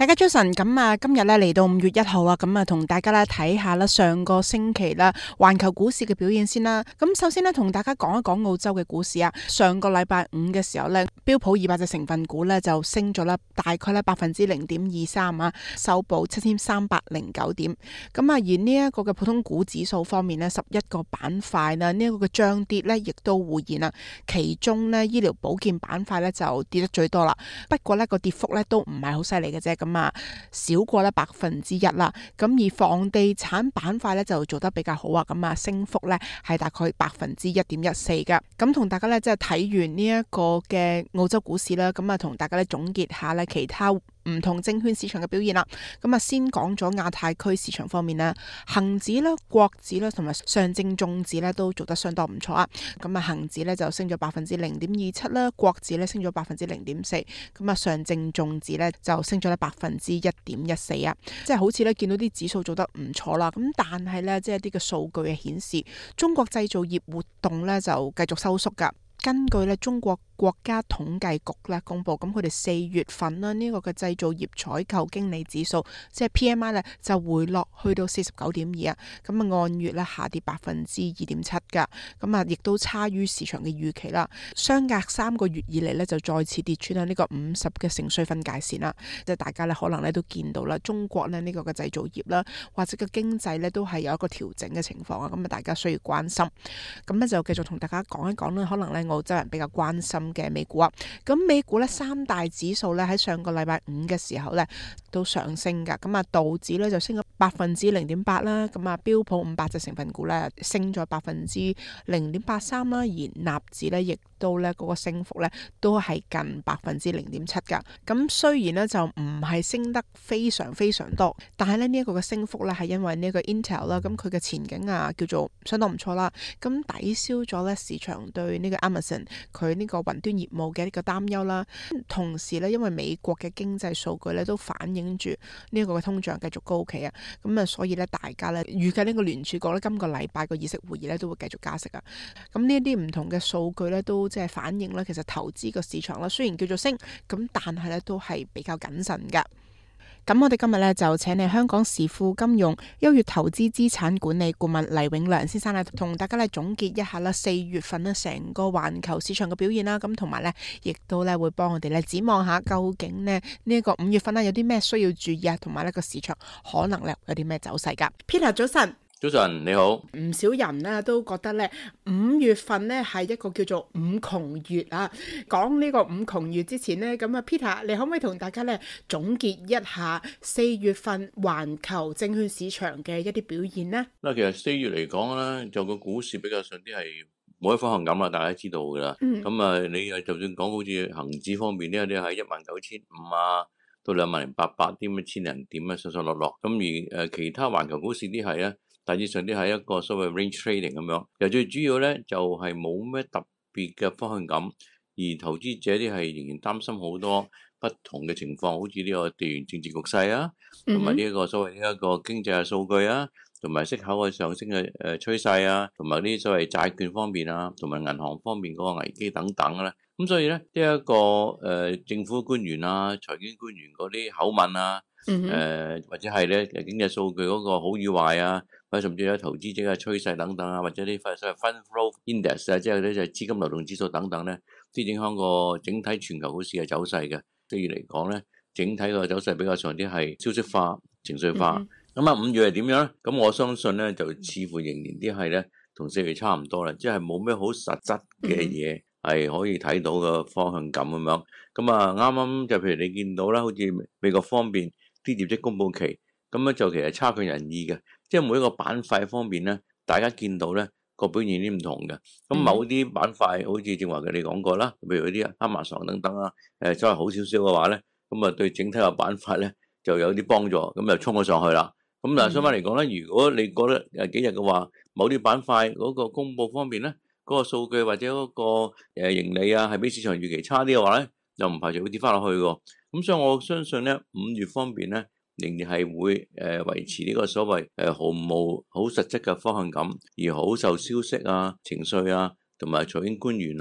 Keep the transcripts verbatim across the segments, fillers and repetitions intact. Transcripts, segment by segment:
大家早晨，咁啊，今日咧嚟到五月一號啊，咁啊，同大家咧睇下啦，上個星期啦，環球股市嘅表現先啦。咁首先咧，同大家講一講澳洲嘅股市啊。上個禮拜五嘅時候咧，標普二百隻成分股咧就升咗啦，大概咧百分之零點二三啊，收報七千三百零九點。咁啊，而呢一個嘅普通股指數方面咧，十一個板塊啦，呢一個嘅漲跌咧，亦都互現啦。其中咧，醫療保健板塊咧就跌得最多啦。不過咧個跌幅咧都唔係好犀利嘅啫。咁啊，少過咧百分之一啦。咁而房地產板塊咧就做得比較好啊。咁啊，升幅咧係大概百分之一點一四噶。咁同大家咧即係睇完呢一個嘅澳洲股市啦，咁啊同大家咧總結下咧其他唔同證券市場嘅表現啦。咁啊，先講咗亞太區市場方面啦，恒指啦、國指啦同埋上證綜指咧都做得相當唔錯啊。咁啊，恒指咧就升咗百分之零點二七啦，國指咧升咗百分之零點四，咁啊上證綜指咧就升咗咧百分之一點一四啊。即係好似咧見到啲指數做得唔錯啦，咁但係咧即係啲嘅數據嘅顯示，中國製造業活動咧就繼續收縮噶。根據咧中國國家統計局咧公布，咁佢哋四月份啦呢個嘅製造業採購經理指數，即係 P M I 咧就回落去到四十九點二啊，咁啊按月咧下跌百分之二點七噶，咁啊亦都差於市場嘅預期啦。相隔三個月以嚟咧就再次跌穿啦呢個五十嘅盛衰分界線啦，即係大家咧可能咧都見到啦，中國咧呢個嘅製造業啦或者個經濟咧都係有一個調整嘅情況啊，咁啊大家需要關心。咁咧就繼續同大家講一講啦，可能咧澳洲人比較關心嘅美股啊，咁美股咧三大指數咧喺上個禮拜五嘅時候咧都上升噶，咁啊道指咧就升咗百分之零點八啦，咁啊標普五百隻成分股咧升咗百分之零點八三啦，而納指咧亦都咧嗰個升幅咧都係近百分之零點七噶。咁雖然咧就唔係升得非常非常多，但係咧呢一個嘅升幅咧係因為呢個 Intel 啦，咁佢嘅前景啊叫做相當唔錯啦，咁抵消咗咧市場對呢個 Amazon 佢呢個雲端業務嘅呢個擔憂啦。同時咧因為美國嘅經濟數據咧都反映住呢一個嘅通脹繼續高企啊，咁啊所以咧大家咧預計呢個聯儲局咧今個禮拜個議息會議咧都會繼續加息啊。咁呢一啲唔同嘅數據咧都即係反映咧其實投資個市場啦雖然叫做升，咁但係咧都係比較謹慎噶。咁我哋今日咧就請嚟香港時富金融優越投資資產管理顧問黎永良先生咧，同大家咧總結一下啦四月份咧成個環球市場嘅表現啦，咁同埋咧亦都咧會幫我哋咧展望下究竟咧呢一個五月份咧有啲咩需要注意啊，同埋呢個市場可能咧有啲咩走勢噶。Peter 早晨。 早晨，你好。 唔少人咧都覺得咧五月份咧係一個叫做五窮月啊。講呢個五窮月之前呢，咁啊 Peter，你可唔可以同大家咧總結一下四月份環球證券市場嘅一啲表現呢？ 嗱，其實四月嚟講咧，就個股市比較上啲係冇乜方向感啦，大家知道噶啦。咁啊、嗯，你就算講好似恒指方面呢，啲喺一萬九千五啊，到兩萬零八百啲咁千零點啊，上上落落。咁而誒其他環球股市啲係啊。大致上啲係一個所謂 range trading 咁樣，又最主要咧就係冇咩特別嘅方向感，而投資者啲係仍然擔心好多不同嘅情況，好似呢個地緣政治局勢啊，同埋呢一個所謂呢一個經濟嘅數據啊，同埋息口嘅上升嘅誒趨勢啊，同埋呢啲所謂債券方面啊，同埋銀行方面嗰個危機等等咧。咁所以咧呢一、這個誒、呃、政府官員啊、財經官員嗰啲口吻啊，誒、mm hmm. 呃、或者係咧經濟數據嗰個好與壞啊。或者甚至有投資者嘅趨勢等等啊，或者啲所謂 fund flow index 啊，即係啲就係資金流動指數等等咧，啲影響個整體全球股市嘅走勢嘅。所以嚟講咧，整體個走勢比較上啲係消息化、情緒化。咁啊、mm，五、hmm. 月係點樣咧？咁我相信咧，就似乎仍然啲係咧，同四月差唔多啦，即係冇咩好實質嘅嘢係可以睇到嘅方向感咁樣。咁啊，啱啱就譬如你見到啦，好似美國方面啲業績公佈期，咁咧就其實差強人意嘅。即係每一個板塊方面咧，大家見到咧個表現啲唔同嘅。咁某啲板塊好似正話嘅你講過啦，譬如嗰啲 Amazon 等等啊，誒稍為好少少嘅話咧，咁啊對整體個板塊咧就有啲幫助，咁就衝咗上去啦。咁但係相反嚟講咧，如果你覺得誒幾日嘅話，某啲板塊嗰個公佈方面咧，嗰、嗰個數據或者嗰個盈利啊係比市場預期差啲嘅話咧，就唔排除會跌翻落去嘅。咁所以我相信咧五月方面咧，仍然係會誒維持呢個所謂誒毫無好實質嘅方向感，而好受消息啊、情緒啊同埋財經官員啊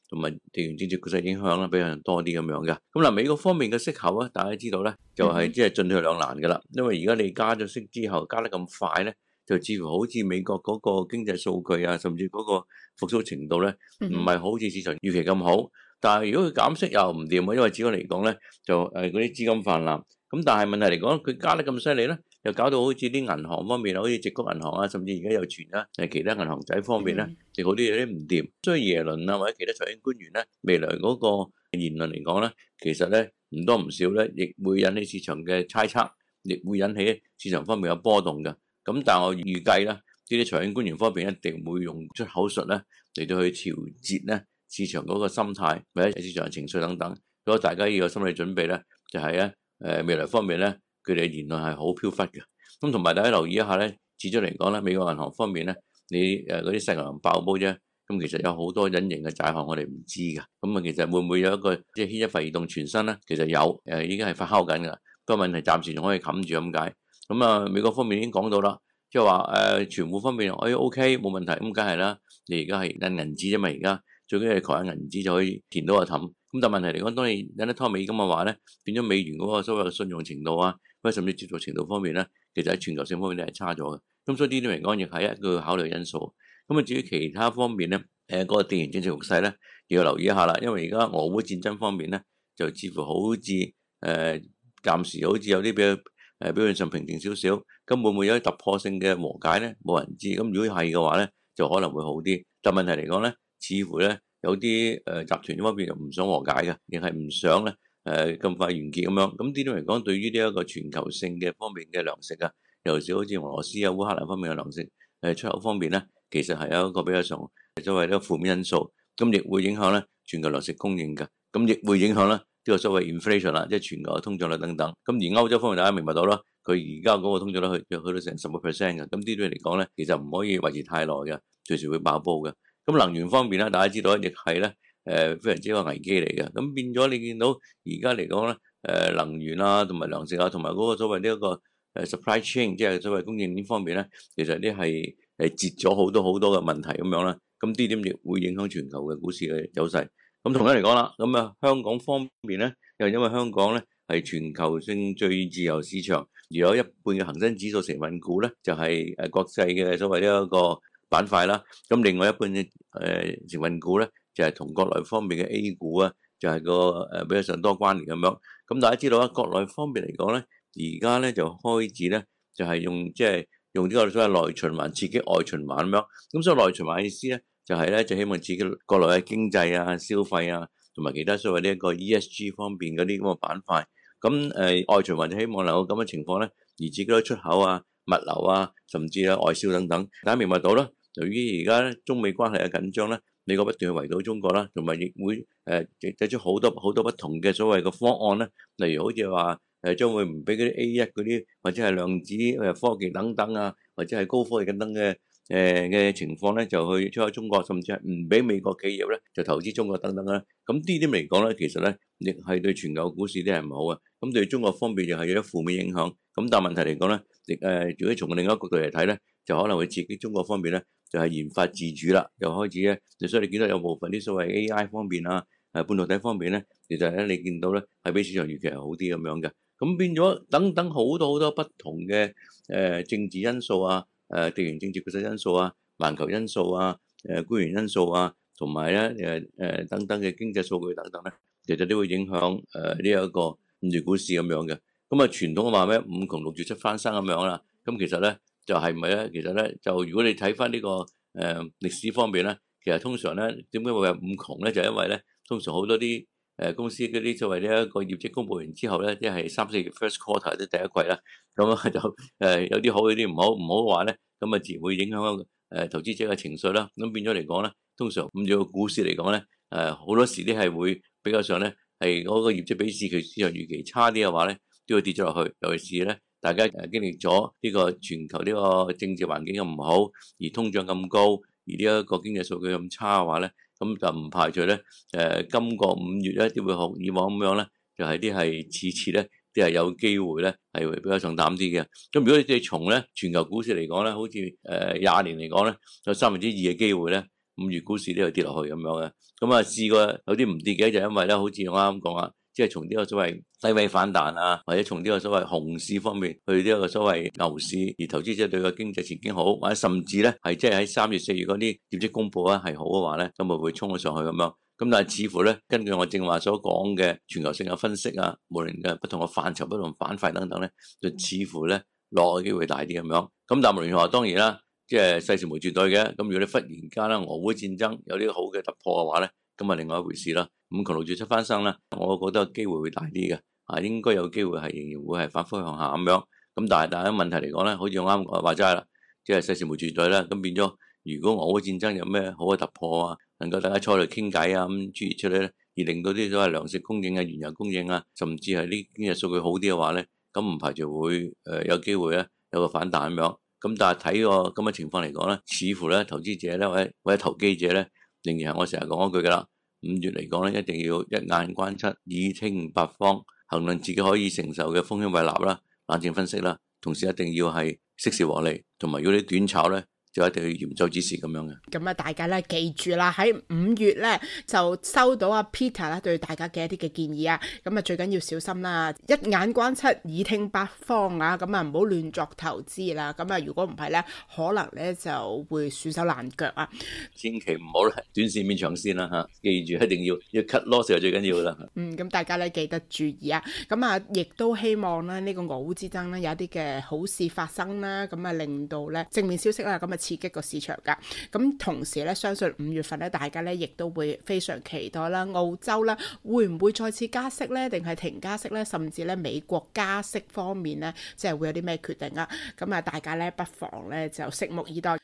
同埋地緣政治局勢影響啦，比較多啲咁樣嘅。咁嗱，美國方面嘅息口咧，大家知道咧，就係即係進退兩難噶啦。因為而家你加咗息之後，加得咁快咧，就似乎好似美國嗰個經濟數據啊，甚至嗰個復甦程度咧，唔係好似市場預期咁好。但係如果佢減息又唔掂啊，因為始終嚟講咧，就誒嗰啲資金泛濫。咁但係問題嚟講，佢加得咁犀利咧，又搞到好似啲銀行方面，好似矽谷銀行啊，甚至而家又傳啦，誒其他銀行仔方面咧，亦好啲嘢都唔掂。所以耶倫啊或者其他財經官員咧，未來嗰個言論嚟講咧，其實咧唔多唔少咧，亦會引起市場嘅猜測，亦會引起市場方面嘅波動嘅。咁但係我預計咧，呢啲財經官員方面一定會用出口術咧嚟到去調節咧市場嗰個心態或者市場嘅情緒等等。如果大家要有心理準備咧，就係咧誒未來方面咧，佢哋嘅言論係好飄忽嘅。咁同埋大家留意一下咧，始終嚟講咧，美國銀行方面咧，你誒嗰啲細銀行爆煲啫。咁其實有好多隱形嘅債項我哋唔知㗎。咁啊，其實會唔會有一個即係牽一髮而動全身咧？其實有誒，已經係發酵緊㗎。不過問題暫時仲可以冚住咁解。咁啊，美國方面已經講到啦，即係話誒存戶方面，哎 OK 冇問題，咁梗係啦。你而家係印銀紙啫嘛，而家最緊要係求下銀紙就可以填到個氹。咁但係問題嚟講，當然印得拖美金嘅話咧，變咗美元嗰個所謂嘅信用程度啊，或者甚至接觸程度方面咧，其實喺全球性方面咧係差咗嘅。咁所以呢啲嚟講，亦係一個考慮因素。咁啊，至於其他方面咧，誒、呃、嗰、那個地緣政治局勢咧，要留意一下啦。因為而家俄烏戰爭方面咧，就似乎好似誒暫時好似有啲比較誒、呃、表現上平靜少少。咁會唔會有啲突破性嘅和解咧？冇人知。咁如果係嘅話咧，就可能會好啲。但問題嚟講咧，似乎咧有啲誒、呃、集團方面就唔想和解嘅，亦係唔想咧誒咁快完結咁樣。咁呢啲嚟講，對於呢一個全球性嘅方面嘅糧食啊，尤其是好似俄羅斯啊、烏克蘭方面嘅糧食誒出口方面咧，其實係有一個比較上所謂一個負面因素，咁亦會影響咧全球糧食供應嘅，咁亦會影響咧呢個所謂 inflation 啦，即係全球嘅通脹率等等。咁而歐洲方面大家明白到啦，佢而家嗰個通脹率去去到成十個 percent 嘅，咁呢啲嚟講咧，其實唔可以維持太耐嘅，隨時會爆煲嘅。咁能源方面咧，大家知道亦係咧誒非常之一個危機嚟嘅。咁變咗你見到而家嚟講咧，誒能源啊同埋糧食啊同埋嗰個所謂呢一個誒 supply chain，即係所謂供應鏈方面咧，其實呢係誒截咗好多好多嘅問題咁樣啦。咁呢點亦會影響全球嘅股市嘅走勢。咁同樣嚟講啦，咁啊香港方面咧，又因為香港咧係全球性最自由市場，而有一半嘅恒生指數成分股咧就係誒國際嘅所謂呢一個板塊啦。咁另外一半嘅誒成分股咧就係同國內方面嘅 A 股啊，就係個誒比較上多關聯咁樣。咁大家知道啊，國內方面嚟講咧，而家咧就開始咧就係用即係用呢個所謂內循環刺激外循環咁樣。咁所以內循環嘅意思咧就係咧就希望刺激國內嘅經濟啊、消費啊，同埋其他所謂呢一個 E S G 方面嗰啲咁嘅板塊。咁誒、呃、外循環就希望能夠咁嘅情況咧，而自己嘅出口啊、物流啊，甚至啊外銷等等。大家明白到啦，由於而家中美關係嘅緊張咧，美國不斷去圍堵中國啦，同埋亦會誒提出好多好多不同嘅所謂嘅方案咧，例如好似話誒將會唔俾嗰啲 A 一嗰啲或者係量子誒科技等等啊，或者係高科技等等嘅誒嘅情況咧，就去出口中國，甚至係唔俾美國企業咧就投資中國等等啦。咁呢啲嚟講咧，其實咧亦係對全球股市啲係唔好嘅。咁對中國方面又係有啲負面影響。咁但係問題嚟講咧，亦誒如果從另一個角度嚟睇咧，就可能會刺激中國方面咧就係研發自主啦，又開始咧。所以你見到有部分啲所謂 A I 方面啊、誒半導體方面咧，其實咧你見到咧係比市場預期係好啲咁樣嘅。咁變咗等等好多好多不同嘅誒政治因素啊、誒地緣政治局勢因素啊、環球因素啊、誒官員因素啊，同埋咧誒誒等等嘅經濟數據等等咧，其實都會影響誒呢一個五住股市咁樣嘅。咁啊傳統嘅話咩五窮六絕七翻身咁樣啦。咁其實咧就係咪咧？其實咧就如果你睇翻呢個誒歷史方面咧，其實通常咧點解會有五窮咧？就因為咧通常好多啲誒公司嗰啲作為呢一個業績公佈完之後咧，即係三四月 first quarter 即第一季啦，咁啊就誒有啲好有啲唔好，唔好話咧，咁啊自然會影響誒投資者嘅情緒啦。咁變咗嚟講咧，通常咁樣個股市嚟講咧，誒好多時啲係會比較上咧係嗰個業績比市期市場預期差啲嘅話咧，都會跌咗落去。尤其是咧大家誒經歷咗呢個全球呢個政治環境咁唔好，而通脹咁高，而呢一個經濟數據咁差嘅話咧，咁就唔排除咧，誒、呃、今個五月咧，都會學以往咁樣咧，就係啲係次次咧，啲係有機會咧，係會比較上膽啲嘅。咁如果你哋從咧全球股市嚟講咧，好似誒廿年嚟講咧，有三分之二嘅機會咧， 五月股市都有跌落去咁樣嘅。咁啊試過有啲唔跌嘅，就因為咧，好似我啱啱講啊，即係從呢個所謂低位反彈啊，或者從呢個所謂熊市方面去呢一個所謂牛市，而投資者對個經濟前景好，或者甚至咧係即係喺三月四月嗰啲業績公佈啊係好嘅話咧，咁咪會衝咗上去咁樣。咁但係似乎咧，根據我正話所講嘅全球性嘅分析啊，無論嘅不同嘅範疇、不同板塊等等咧，就似乎咧落嘅機會大啲咁樣。咁但係無論如何，當然啦，即係世事無絕對嘅。咁如果你忽然間咧俄烏戰爭有啲好嘅突破嘅話咧，咁啊另外一回事啦。五窮六絕七翻身啦，我覺得機會會大啲嘅。啊，應該有機會係仍然會係反覆向下咁樣。咁但係但係問題嚟講咧，好似我啱啱話齋啦，即係世事無絕對啦。咁變咗，如果俄烏戰爭有咩好嘅突破啊，能夠大家坐嚟傾偈啊，咁諸如出嚟咧，而令到啲所謂糧食供應啊、原油供應啊，甚至係呢經濟數據好啲嘅話咧，咁唔排除會誒、呃、有機會咧有個反彈咁樣。咁但係睇個咁嘅情況嚟講咧，似乎咧投資者咧或者或者投機者咧，仍然係我成日講一句噶啦。五月嚟講咧，一定要一眼觀七，耳聽八方，衡量自己可以承受嘅風險胃納啦，冷靜分析啦，同時一定要係適時獲利，同埋如果你短炒咧，就一定要嚴守指示咁樣嘅。 咁啊，大家咧記住啦，喺五月咧就收到阿 Peter 咧對大家嘅一啲嘅建議啊。咁啊，最緊要小心啦，一眼觀七，耳聽八方啊。咁啊，唔好亂作投資啦。咁啊，如果唔係咧，可能咧就會損手爛腳啊。 千祈唔好咧，短線變長線啦嚇。記住一定要要 cut loss 係最緊要啦。 嗯，咁大家咧記得注意啊。咁啊，亦都希望咧呢個俄烏之爭咧有一啲嘅好事發生啦。咁啊，令到咧正面消息啦，咁啊刺激個市場噶。咁同時咧，相信五月份咧，大家咧亦都會非常期待啦。澳洲咧會唔會再次加息咧，定係停加息咧？甚至咧美國加息方面咧，即係會有啲咩決定啊？咁啊，大家咧不妨咧就拭目以待。